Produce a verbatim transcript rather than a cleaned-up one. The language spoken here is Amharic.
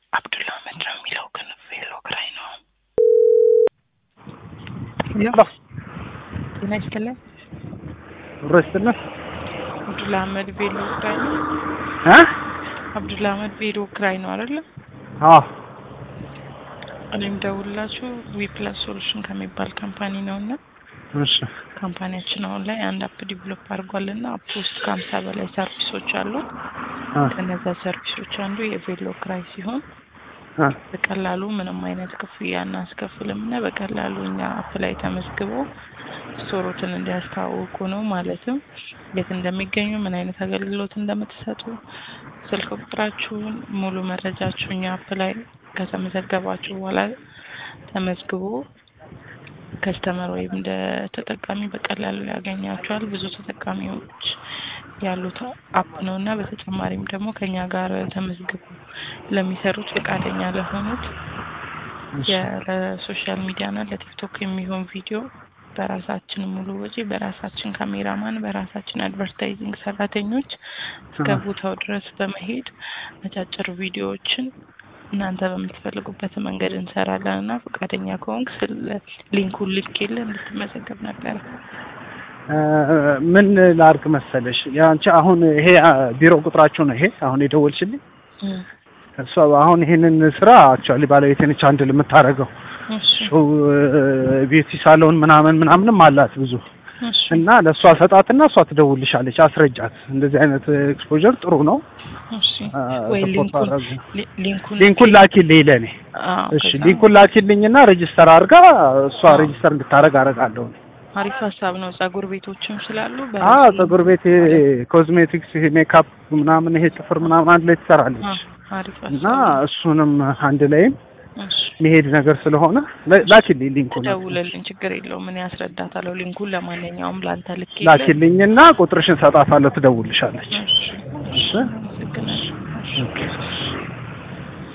አብዱላ መድራ የሚለው ግን ቬሎ ግራይ ነው። ሄሎ ጤና ይስጥልኝ። ረስተና አብዱላ መድ ቬሎ ግራይ ነው። አ አብዱላ መድ ቬሎ ግራይ ነው አይደል? አዎ እኔም ደውላችሁ ዊፕላስ ሶሉሽን ከሚባል ካምፓኒ ነውና እሺ ካምፓኒያችን አሁን ላይ አንድ አፕ ዲቨሎፕ አድርጓልና አፕ ውስጥ ከሀምሳ በላይ ሰርቪሶች አሉ። ከነዛ ሰርቪሶች አንዱ የቬሎ ክራይ ሲሆን በቀላሉ ምንም አይነት ክፍያ እናስከፍልምና በቀላሉ እኛ አፕ ላይ ተመዝግቦ ስቶሮችን እንዲያስተዋውቁ ነው። ማለትም የት እንደሚገኙ ምን አይነት አገልግሎት እንደምትሰጡ ስልክ ቁጥራችሁን ሙሉ መረጃችሁን እኛ አፕ ላይ ከተመዘገባችሁ በኋላ ተመዝግቦ ከስተመር ወይም እንደ ተጠቃሚ በቀላሉ ያገኛቸዋል። ብዙ ተጠቃሚዎች ያሉት አፕ ነውና በተጨማሪም ደግሞ ከኛ ጋር ተመዝግቦ ለሚሰሩት ፈቃደኛ ለሆኑት የሶሻል ሚዲያና ለቲክቶክ የሚሆን ቪዲዮ በራሳችን ሙሉ ወጪ በራሳችን ካሜራማን በራሳችን አድቨርታይዚንግ ሰራተኞች እስከ ቦታው ድረስ በመሄድ አጫጭር ቪዲዮዎችን እናንተ በምትፈልጉበት መንገድ እንሰራለንና ፈቃደኛ ከሆንክ ሊንኩን ልኬልህ እንድትመዘገብ ነበር። ምን ላርክ መሰለሽ ያንቺ አሁን ይሄ ቢሮ ቁጥራችሁ ነው ይሄ አሁን የደወልሽልኝ እሷ አሁን ይሄንን ስራ አክቹአሊ ባለቤቴ ነች አንድ ለምታረገው እሺ ቢቲ ሳሎን ምናምን ምናምንም አላት ብዙ እና ለሷ ሰጣትና እሷ ትደውልልሻለች አስረጃት እንደዚህ አይነት ኤክስፖዠር ጥሩ ነው እሺ ወይ ሊንኩን ሊንኩን ሊንኩን ላኪልኝ ለኔ እሺ ሊንኩን ላኪልኝና ሬጂስተር አድርጋ እሷ ሬጂስተር እንድታረግ አረጋለሁ። አሪፍ ሀሳብ ነው። ጸጉር ቤቶችም ስላሉ አዎ ጸጉር ቤት ኮስሜቲክስ ሜካፕ ምናምን ይሄ ጥፍር ምናምን አንድ ላይ ትሰራለች አሪፍ እና እሱንም አንድ ላይ መሄድ ነገር ስለሆነ ላኪልኝ ሊንኩን ደውልልኝ ችግር የለውም ምን ያስረዳታለሁ። ሊንኩን ለማንኛውም ላንተ ልኬ ላኪልኝና ቁጥርሽን ሰጣታለሁ ትደውልልሻለች። እሺ እሺ